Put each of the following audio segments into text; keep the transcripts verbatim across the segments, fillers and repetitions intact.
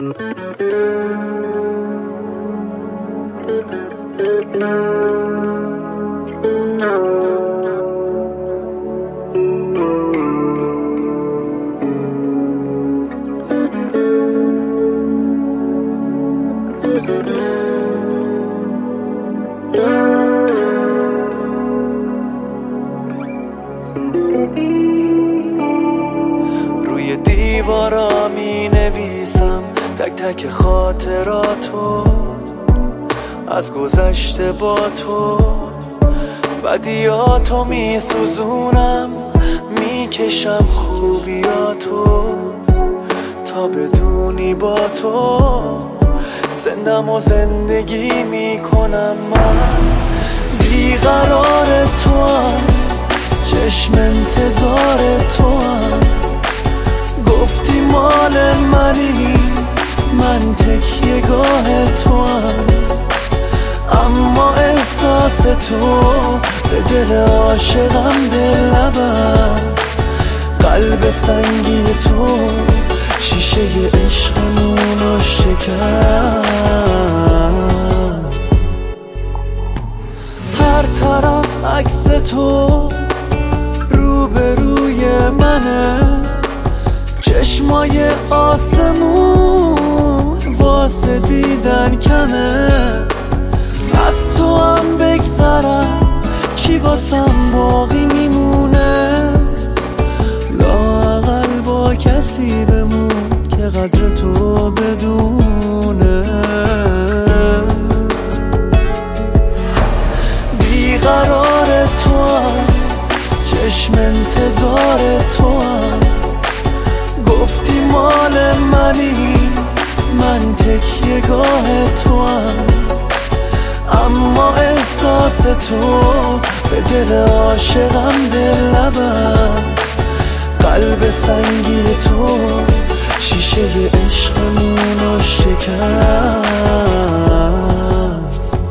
روی دیوارا می نویسم تک تک خاطراتو از گذشته با تو، بدیاتو می سوزونم میکشم خوبیاتو تا بدونی با تو زندم و زندگی میکنم. من بیقرار تو هم، چشم انتظار تو هم، گفتی مال منی من تکیه گاه تو هم، اما احساس تو به دل عاشقم دل نبست. قلب سنگی تو شیشه عشقمونو شکست. هر طرف عکس تو روبروی منه، چشمای آسمون واسه دیدن کمه. از تو هم بگذرم چی واسم باقی میمونه، لااقل با کسی بمون که قدر تو بدونه. بیقرار تو هم، چشم انتظار تو هم، گفتی مال منی من تکیه گاه تو هم، اما احساس تو به دل عاشقم دل نبست. قلب سنگی تو شیشه عشقمونو شکست.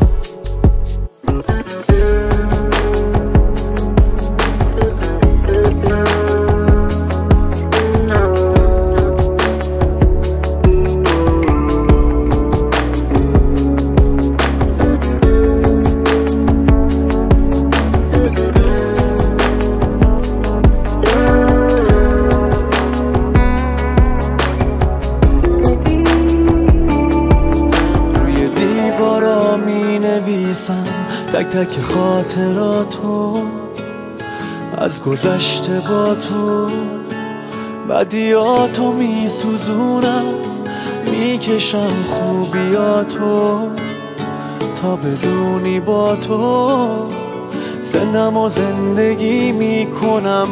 تک تک خاطراتو از گذشته با تو، بدیاتو می سوزونم میکشم خوبیاتو تا بدونی با تو زندم و زندگی میکنم.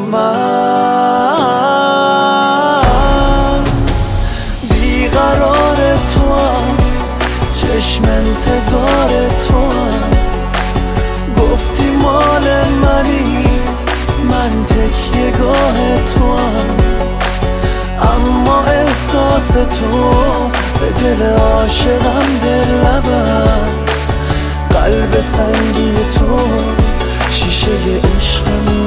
من بیقرار تو هم، چشم انتظار تو هم، گفتی مال منی من تکیه گاه تو هم، اما احساس تو به دل عاشقم دل نبست. قلب سنگی تو شیشه عشقم